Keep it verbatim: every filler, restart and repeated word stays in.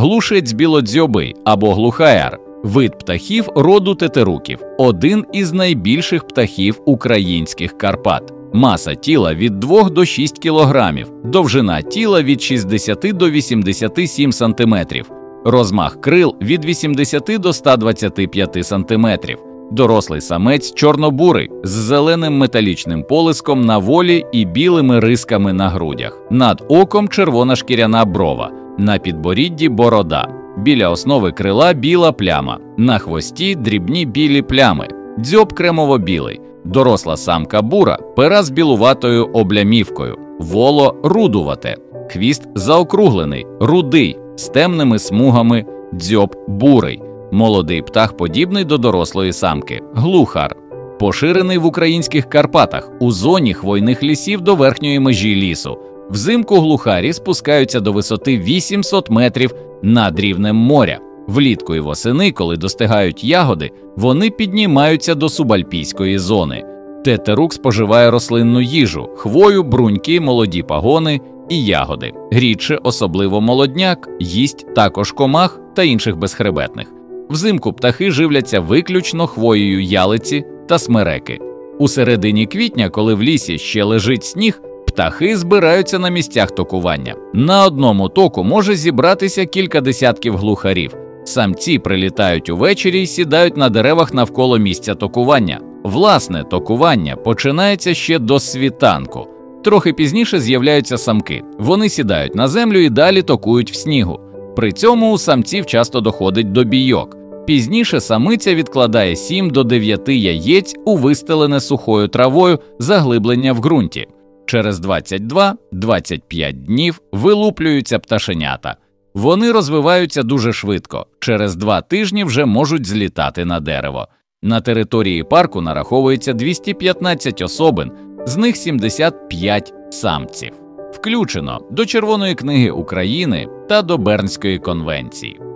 Глушець білодзьобий або глухаяр – вид птахів роду тетеруків, один із найбільших птахів українських Карпат. Маса тіла від двох до шести кілограмів, довжина тіла від шістдесяти до вісімдесяти семи сантиметрів, розмах крил від вісімдесяти до ста двадцяти п'яти сантиметрів. Дорослий самець чорнобурий, з зеленим металічним полиском на волі і білими рисками на грудях. Над оком червона шкіряна брова, на підборідді борода. Біля основи крила біла пляма, на хвості дрібні білі плями. Дзьоб кремово-білий. Доросла самка бура, пера з білуватою облямівкою, воло рудувате, хвіст заокруглений, рудий, з темними смугами, дзьоб бурий. Молодий птах подібний до дорослої самки, глухар. Поширений в українських Карпатах, у зоні хвойних лісів до верхньої межі лісу. Взимку глухарі спускаються до висоти вісімсот метрів над рівнем моря. Влітку і восени, коли достигають ягоди, вони піднімаються до субальпійської зони. Тетерук споживає рослинну їжу, хвою, бруньки, молоді пагони і ягоди. Рідше, особливо молодняк, їсть також комах та інших безхребетних. Взимку птахи живляться виключно хвоєю ялиці та смереки. У середині квітня, коли в лісі ще лежить сніг, птахи збираються на місцях токування. На одному току може зібратися кілька десятків глухарів. Самці прилітають увечері і сідають на деревах навколо місця токування. Власне, токування починається ще до світанку. Трохи пізніше з'являються самки. Вони сідають на землю і далі токують в снігу. При цьому у самців часто доходить до бійок. Пізніше самиця відкладає сім до дев'яти яєць у вистелене сухою травою заглиблення в ґрунті. Через двадцять два - двадцять п'ять днів вилуплюються пташенята. Вони розвиваються дуже швидко, через два тижні вже можуть злітати на дерево. На території парку нараховується двісті п'ятнадцять особин, з них сімдесят п'ять самців. Включено до Червоної книги України та до Бернської конвенції.